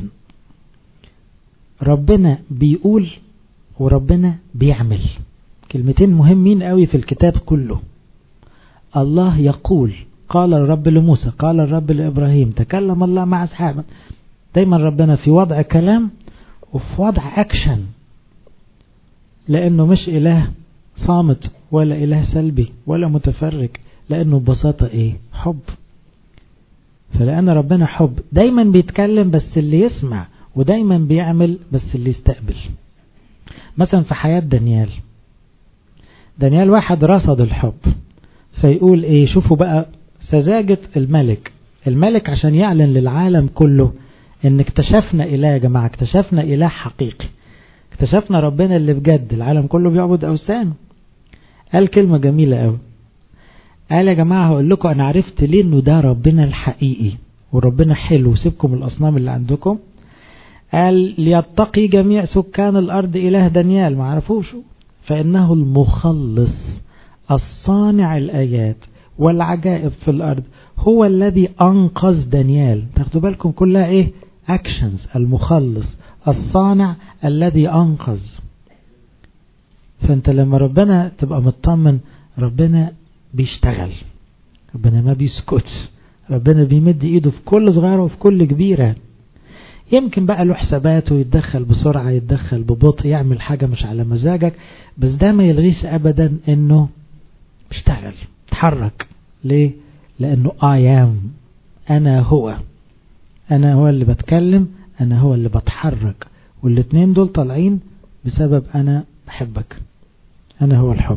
[SPEAKER 1] ربنا بيقول وربنا بيعمل. كلمتين مهمين قوي في الكتاب كله. الله يقول، قال الرب لموسى، قال الرب لإبراهيم، تكلم الله مع أصحابه. دايما ربنا في وضع كلام وفي وضع أكشن، لأنه مش إله صامت ولا إله سلبي ولا متفرج، لأنه ببساطة إيه؟ حب. فلأن ربنا حب دايما بيتكلم بس اللي يسمع، ودايما بيعمل بس اللي يستقبل. مثلا في حياة دانيال واحد رصد الحب، فيقول ايه؟ شوفوا بقى سذاجة الملك عشان يعلن للعالم كله ان اكتشفنا إله. يا جماعة اكتشفنا إله حقيقي، اكتشفنا ربنا اللي بجد. العالم كله بيعبد أوثان. قال كلمة جميلة قوي، قال يا جماعة هقول لكم انا عرفت ليه انه ده ربنا الحقيقي وربنا حلو، سيبكم الأصنام اللي عندكم. قال ليتقي جميع سكان الأرض إله دانيال، ما عرفوش، فإنه المخلص الصانع الآيات والعجائب في الأرض، هو الذي أنقذ دانيال. تاخدوا بالكم كلها إيه؟ أكشنز. المخلص الصانع الذي أنقذ. فأنت لما ربنا تبقى مطمن، ربنا بيشتغل، ربنا ما بيسكتش، ربنا بيمد إيده في كل صغيرة وفي كل كبيرة. يمكن بقى له حساباته، يتدخل بسرعة، يتدخل ببطء، يعمل حاجة مش على مزاجك، بس ده ما يلغيش أبدا إنه اشتغل، تحرك. ليه؟ لأنه I am، أنا هو اللي بتكلم، أنا هو اللي بتحرك، والاتنين دول طالعين بسبب أنا بحبك، أنا هو الحب.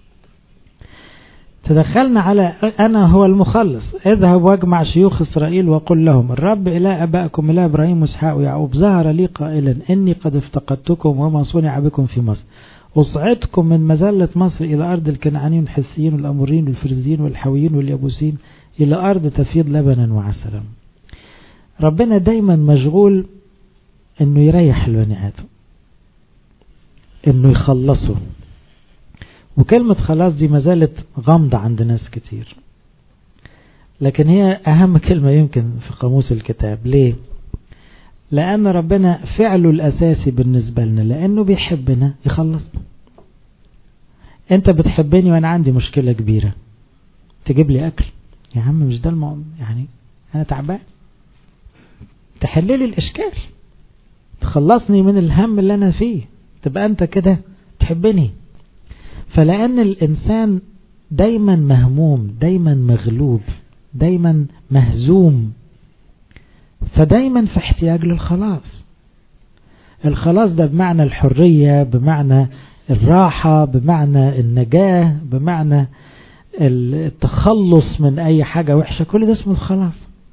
[SPEAKER 1] تدخلنا على أنا هو المخلص. اذهب واجمع شيوخ إسرائيل وقل لهم الرب إله أبائكم إله إبراهيم وإسحاق ويعقوب ظهر لي قائلا إني قد افتقدتكم وما صنع بكم في مصر، أصعدكم من مذلة مصر إلى أرض الكنعانيين والحسيين والأموريين والفرزيين والحويين واليبوسين إلى أرض تفيض لبنا وعسلا. ربنا دايما مشغول إنه يريح البني آدم، إنه يخلصه. وكلمة خلاص دي ما زالت غامضة عند ناس كتير، لكن هي أهم كلمة يمكن في قاموس الكتاب. ليه؟ لأن ربنا فعله الأساسي بالنسبة لنا، لأنه بيحبنا يخلصنا. أنت بتحبني وأنا عندي مشكلة كبيرة، تجيب لي أكل يا عم، مش ده يعني أنا تعبان، تحللي الإشكال، تخلصني من الهم اللي أنا فيه، تبقى أنت كده تحبني. فلأن الإنسان دايما مهموم، دايما مغلوب، دايما مهزوم، فدايما في احتياج للخلاص. الخلاص ده بمعنى الحرية، بمعنى الراحة، بمعنى النجاة، بمعنى التخلص من أي حاجة وحشة، كل ده اسمه الخلاص.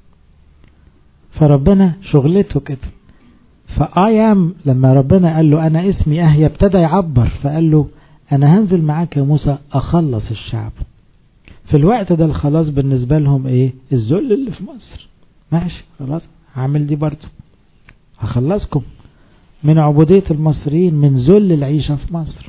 [SPEAKER 1] فربنا شغلته كده. فآيام لما ربنا قال له أنا اسمي أهيا، ابتدى يعبر، فقال له أنا هنزل معاك يا موسى أخلص الشعب. في الوقت ده الخلاص بالنسبة لهم إيه؟ الذل اللي في مصر. ماشي خلاص، هعمل دي برضو، هخلصكم من عبودية المصريين، من ذل العيشة في مصر.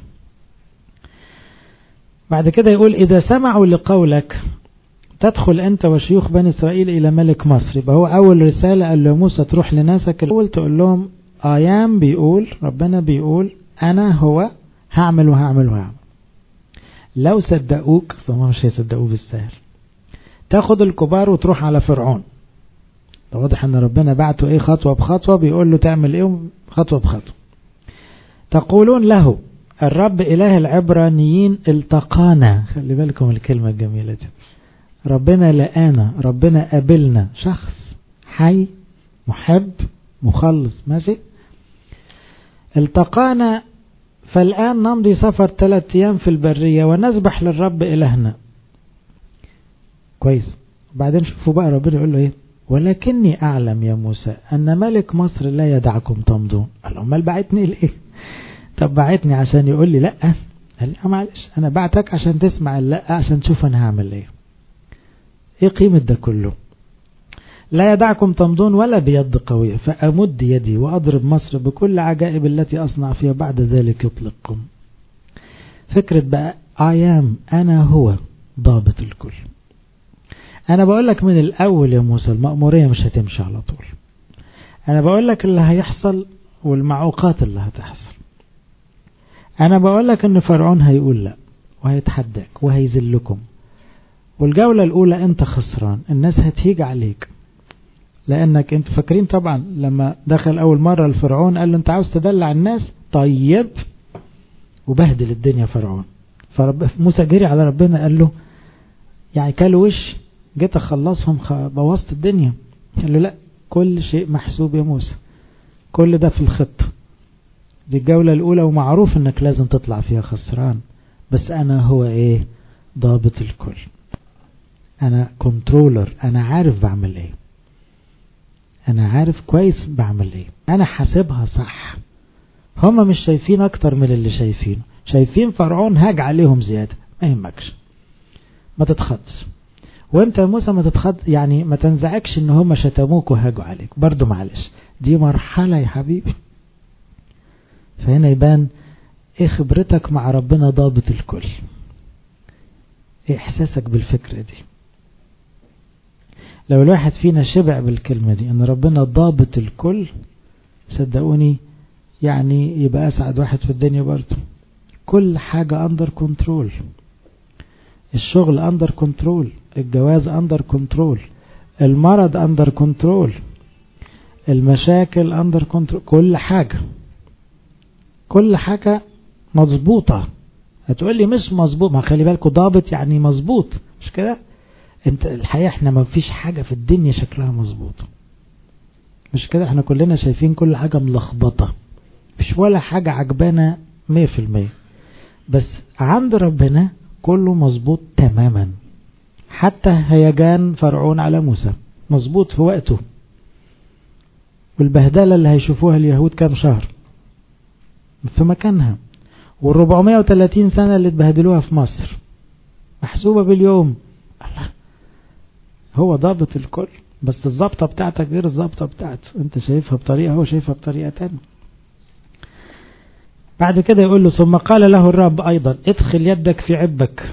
[SPEAKER 1] بعد كده يقول إذا سمعوا لقولك تدخل أنت وشيوخ بني إسرائيل إلى ملك مصر. يبقى هو أول رسالة قال له موسى تروح لناسك الأول تقول لهم آيام بيقول، ربنا بيقول أنا هو هعمل وهعمل وهعمل. لو صدقوك فما مش هيصدقوه بالسهل. تاخد الكبار وتروح على فرعون. واضح ان ربنا بعته ايه؟ خطوة بخطوة، بيقول له تعمل ايه خطوة بخطوة. تقولون له الرب اله العبرانيين التقانا. خلي بالكم الكلمة الجميلة دي، ربنا لقانا، ربنا قابلنا، شخص حي محب مخلص. ماشي، التقانا، فالآن نمضي سفر 3 أيام في البرية ونذبح للرب إلهنا. كويس. بعدين شوفوا بقى ربنا يقول له ايه؟ ولكني أعلم يا موسى أن ملك مصر لا يدعكم تمضون. قال امال بعتني ليه؟ طب بعتني عشان يقول لي لا؟ قال لي معلش، أنا بعتك عشان تسمع اللا، عشان تشوف أنا هعمل ايه. ايه قيمة ده كله؟ لا يدعكم تمضون ولا بيد قوية، فأمد يدي وأضرب مصر بكل عجائب التي أصنع فيها، بعد ذلك يطلقكم. فكرة بقى أنا هو ضابط الكل. أنا بقول لك من الأول يا موسى المأمورية مش هتمشي على طول. أنا بقول لك اللي هيحصل والمعوقات اللي هتحصل. أنا بقول لك إن فرعون هيقول لا وهيتحداك وهيذلكم، والجولة الأولى أنت خسران، الناس هتيجي عليك، لأنك أنت فاكرين طبعا لما دخل أول مرة الفرعون قال له أنت عاوز تدلع الناس، طيب، وبهدل الدنيا فرعون. فموسى جري على ربنا قال له يعني كالوا وش، جيت أخلصهم بوظت الدنيا. قال له لا، كل شيء محسوب يا موسى، كل ده في الخطة. دي الجولة الأولى ومعروف أنك لازم تطلع فيها خسران، بس أنا هو إيه؟ ضابط الكل. أنا كنترولر، أنا عارف بعمل إيه، أنا عارف كويس بعمل إيه، أنا حاسبها صح. هما مش شايفين أكتر من اللي شايفينه، شايفين فرعون هاج عليهم زيادة، ما يهمكش، ما تتخدش. وانت يا موسى ما تتخد، يعني ما تنزعكش ان هما شتموك وهاجوا عليك، برضو معلش، دي مرحلة يا حبيبي. فهنا يبان ايه خبرتك مع ربنا ضابط الكل، ايه احساسك بالفكرة دي. لو الواحد فينا شبع بالكلمة دي ان ربنا ضابط الكل، صدقوني يعني يبقى اسعد واحد في الدنيا برضو. كل حاجة under control، الشغل under control، الجواز under control، المرض under control، المشاكل اندر كنترول، كل حاجة مظبوطة. هتقول لي مش مظبوط، ما خلي بالكوا ضابط يعني مظبوط، مش كده؟ انت الحقيقة احنا ما فيش حاجة في الدنيا شكلها مظبوط، مش كده؟ احنا كلنا شايفين كل حاجة ملخبطة، مش ولا حاجة عجبانا 100%، بس عند ربنا كله مظبوط تماما. حتى هيجان فرعون على موسى مظبوط في وقته، والبهدلة اللي هيشوفوها اليهود كام شهر في مكانها، وال430 سنة اللي اتبهدلوها في مصر محسوبة باليوم. الله، هو ضابط الكل، بس الضابطة بتاعتك غير الضابطة بتاعته، انت شايفها بطريقة هو شايفها بطريقة تانية. بعد كده يقول له ثم قال له الرب أيضا ادخل يدك في عبك،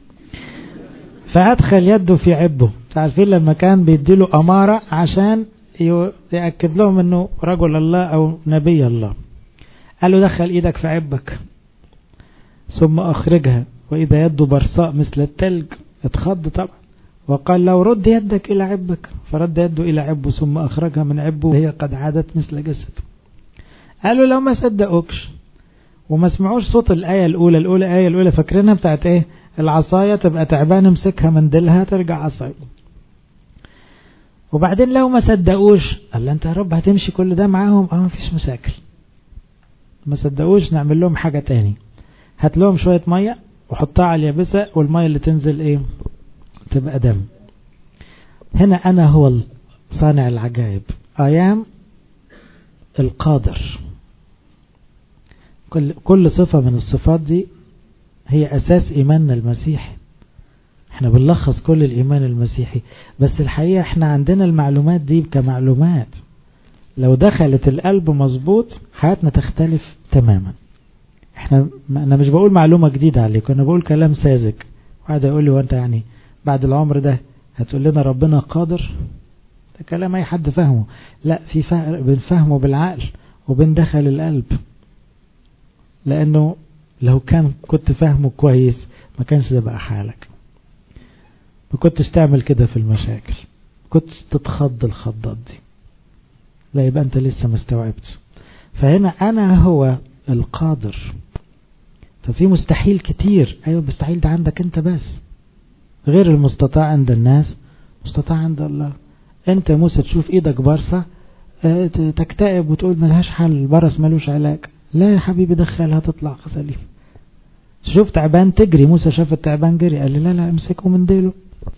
[SPEAKER 1] فأدخل يده في عبه. تعرفين لما كان بيديله أمارة عشان يأكد لهم أنه رجل الله أو نبي الله، قال له دخل إيدك في عبك ثم أخرجها، وإذا يده برصاء مثل التلج، اتخض طبعا، وقال له رد يدك إلى عبك، فرد يده إلى عبه ثم أخرجها من عبه وهي قد عادت مثل جسده. قالوا لو ما صدقوكش وما سمعوش صوت الآية الأولى فاكرينها بتاعت ايه؟ العصاية تبقى تعبان امسكها مندلها ترجع عصاية. وبعدين لو ما صدقوش قال انت يا رب هتمشي كل ده معاهم؟ ما فيش مشاكل. ما صدقوش نعمل لهم حاجة تاني، هات لهم شوية مية وحطها على اليابسة، والمية اللي تنزل ايه؟ تبقى دم. هنا انا هو صانع العجائب، ايام القادر. كل صفة من الصفات دي هي أساس إيماننا المسيحي. احنا بنلخص كل الإيمان المسيحي، بس الحقيقة احنا عندنا المعلومات دي كمعلومات، لو دخلت القلب مظبوط حياتنا تختلف تماما. أنا مش بقول معلومة جديدة عليك، أنا بقول كلام ساذج. واحد يقول لي وانت يعني بعد العمر ده هتقول لنا ربنا قادر؟ ده كلام أي حد فهمه. لا، في فرق بين فهمه بالعقل وبين دخل القلب، لأنه لو كنت فاهمه كويس ما كانش ده بقى حالك، ما كنتش تعمل كده في المشاكل، كنت تتخض الخضات دي. لا، يبقى أنت لسه ما استوعبتش. فهنا أنا هو القادر. ففي مستحيل كتير، أيوة مستحيل ده عندك أنت بس، غير المستطاع عند الناس مستطاع عند الله. أنت موسى تشوف إيدك برصة تكتئب وتقول ملهاش حل، البرص ملوش علاج. لا يا حبيبي دخلها تطلع سليم. شوف تعبان تجري، موسى شاف التعبان جري، قال لي لا امسكه من ديله.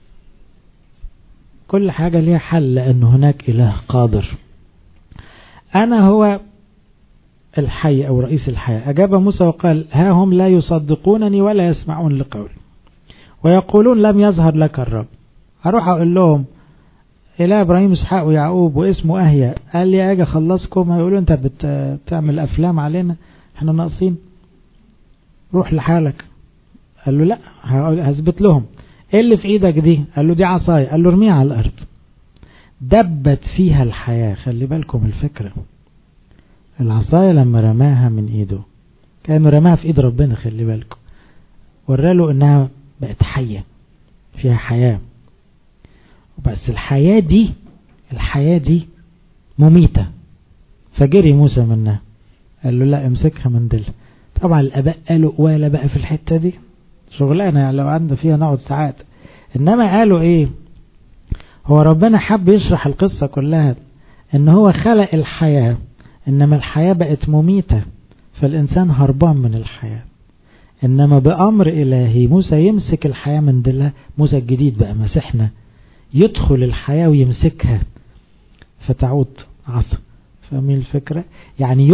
[SPEAKER 1] كل حاجة ليها حل، لأنه هناك إله قادر. أنا هو الحي أو رئيس الحياة. أجاب موسى وقال ها هم لا يصدقونني ولا يسمعون لقولي ويقولون لم يظهر لك الرب. هروح أقول لهم إله إبراهيم إسحاق ويعقوب واسمه أهيا قال لي أجي أخلصكم، هيقولوا أنت بتعمل أفلام علينا، احنا ناقصين، روح لحالك. قال له لا، هثبت لهم. ايه اللي في ايدك دي؟ قال له دي عصاية. قال له ارميها على الارض. دبت فيها الحياة. خلي بالكم الفكرة، العصاية لما رماها من ايده كأنه رماها في ايد ربنا، خلي بالكم، وراله انها بقت حية فيها حياة. وبس الحياة دي مميتة، فجري موسى منها. قال له لا امسكها من دل. طبعا الاباء قالوا ولا بقى في الحتة دي شغلانة، يعني لو عندنا فيها نقعد ساعات. انما قالوا ايه؟ هو ربنا حب يشرح القصة كلها ان هو خلق الحياة، انما الحياة بقت مميتة فالانسان هربان من الحياة. انما بامر الهي موسى يمسك الحياة من دلها. موسى الجديد بقى مسيحنا يدخل الحياة ويمسكها فتعود عصا. فاهمين الفكرة؟ يعني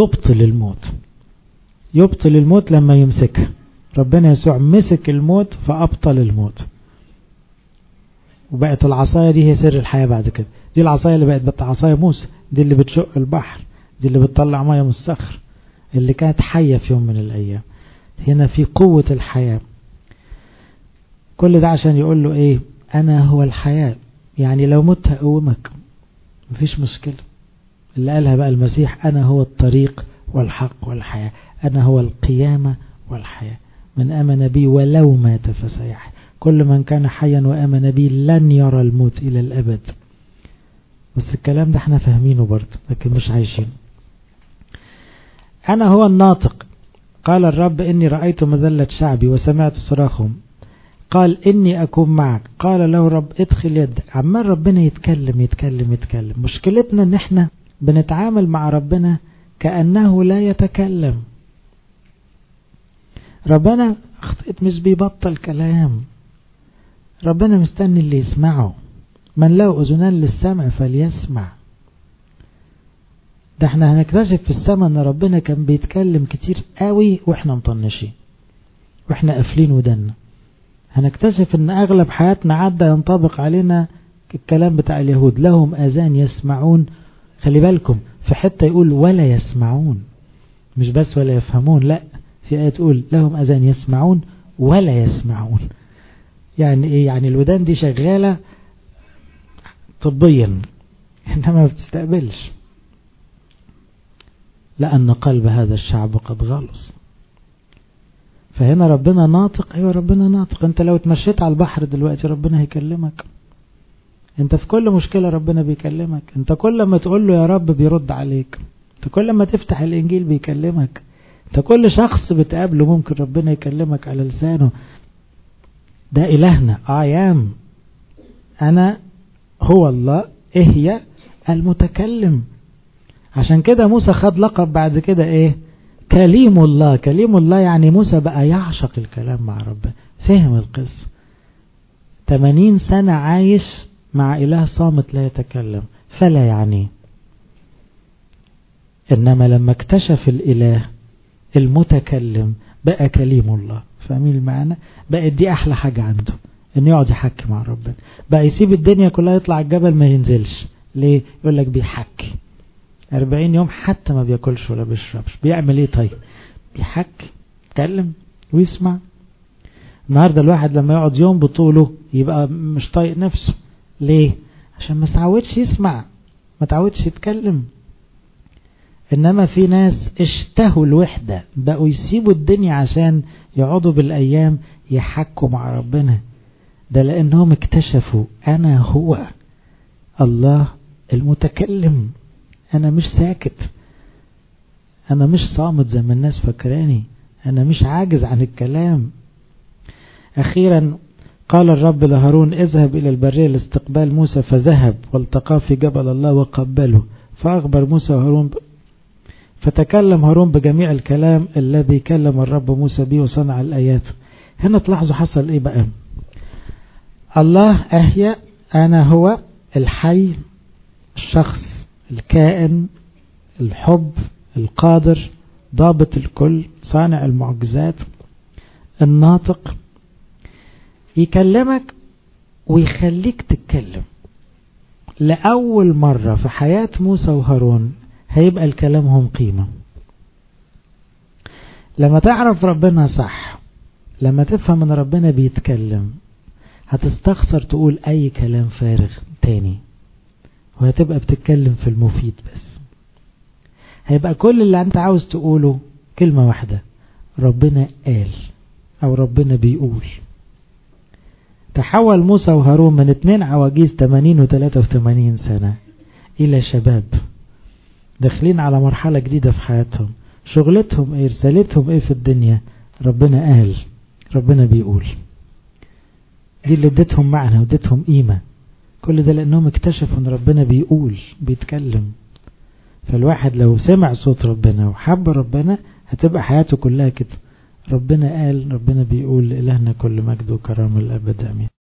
[SPEAKER 1] يبطل الموت لما يمسكها. ربنا يسوع مسك الموت فأبطل الموت، وبقت العصاية دي هي سر الحياة بعد كده. دي العصاية اللي بقت عصاية موسى، دي اللي بتشق البحر، دي اللي بتطلع مية من الصخر، اللي كانت حية في يوم من الأيام. هنا في قوة الحياة. كل ده عشان يقول له ايه؟ أنا هو الحياة. يعني لو مت هقومك، مفيش مشكلة. اللي قالها بقى المسيح أنا هو الطريق والحق والحياة، أنا هو القيامة والحياة، من آمن بي ولو مات فسيحيا، كل من كان حيا وآمن بي لن يرى الموت إلى الأبد. بس الكلام ده احنا فاهمينه برضه لكن مش عايشين. أنا هو الناطق، قال الرب إني رأيت مذلة شعبي وسمعت صراخهم، قال إني أكون معك. قال له رب ادخل يدك. عمال ربنا يتكلم يتكلم يتكلم. مشكلتنا ان احنا بنتعامل مع ربنا كأنه لا يتكلم. ربنا مش بيبطل كلام، ربنا مستني اللي يسمعه. من له أذنان للسمع فليسمع. ده احنا هنكتشف في السماء ان ربنا كان بيتكلم كتير قوي واحنا مطنشين واحنا قافلين ودنا. هنكتشف ان اغلب حياتنا عدى ينطبق علينا الكلام بتاع اليهود، لهم اذان يسمعون. خلي بالكم في حتة يقول ولا يسمعون، مش بس ولا يفهمون، لا، في آية تقول لهم اذان يسمعون ولا يسمعون. يعني ايه؟ يعني الودان دي شغالة طبيا انما ما بتستقبلش، لأن قلب هذا الشعب قد غلص. فهنا ربنا ناطق. ايوه ربنا ناطق. انت لو اتمشيت على البحر دلوقتي ربنا هيكلمك. انت في كل مشكلة ربنا بيكلمك. انت كل ما تقول له يا رب بيرد عليك. انت كل ما تفتح الانجيل بيكلمك. انت كل شخص بتقابله ممكن ربنا يكلمك على لسانه. ده إلهنا. أيام أنا هو الله إهي المتكلم. عشان كده موسى خد لقب بعد كده ايه؟ كليم الله. كليم الله يعني موسى بقى يعشق الكلام مع ربنا. فهم القصة. 80 سنة عايش مع إله صامت لا يتكلم فلا يعني. إنما لما اكتشف الإله المتكلم بقى كليم الله. فاهمين المعنى؟ بقى دي أحلى حاجة عنده، إنه يقعد يحكي مع ربنا. بقى يسيب الدنيا كلها يطلع الجبل ما ينزلش. ليه؟ يقول لك بيحكي 40 يوم حتى ما بياكلش ولا بيشربش. بيعمل ايه طيب؟ بيحكي، يتكلم ويسمع. النهاردة الواحد لما يقعد يوم بطوله يبقى مش طايق نفسه. ليه؟ عشان ما تعودش يسمع، ما تعودش يتكلم. انما في ناس اشتهوا الوحدة، بقوا يسيبوا الدنيا عشان يقعدوا بالايام يحكوا مع ربنا. ده لانهم اكتشفوا انا هو الله المتكلم. أنا مش ساكت، أنا مش صامت زي ما الناس فكراني، أنا مش عاجز عن الكلام. أخيرا قال الرب لهارون اذهب إلى البرية لاستقبال موسى، فذهب والتقى في جبل الله وقبله. فأخبر موسى وهارون فتكلم هارون بجميع الكلام الذي كلم الرب موسى به وصنع الآيات. هنا تلاحظوا حصل إيه بقى؟ الله أهيا، أنا هو الحي، الشخص، الكائن، الحب، القادر، ضابط الكل، صانع المعجزات، الناطق، يكلمك ويخليك تتكلم. لأول مرة في حياة موسى وهارون هيبقى الكلامهم قيمة. لما تعرف ربنا صح، لما تفهم ان ربنا بيتكلم، هتستخسر تقول اي كلام فارغ تاني، وهتبقى بتتكلم في المفيد بس. هيبقى كل اللي انت عاوز تقوله كلمة واحدة: ربنا قال، او ربنا بيقول. تحول موسى وهارون من 2 عواجيز 80 و83 سنة الى شباب داخلين على مرحلة جديدة في حياتهم. شغلتهم ايه؟ رسالتهم ايه في الدنيا؟ ربنا قال، ربنا بيقول. دي اللي ادتهم معنى وادتهم قيمة. كل ده لأنهم اكتشفوا ان ربنا بيقول، بيتكلم. فالواحد لو سمع صوت ربنا وحب ربنا هتبقى حياته كلها كده: ربنا قال، ربنا بيقول. لإلهنا كل مجد وكرامة الأبد آمين.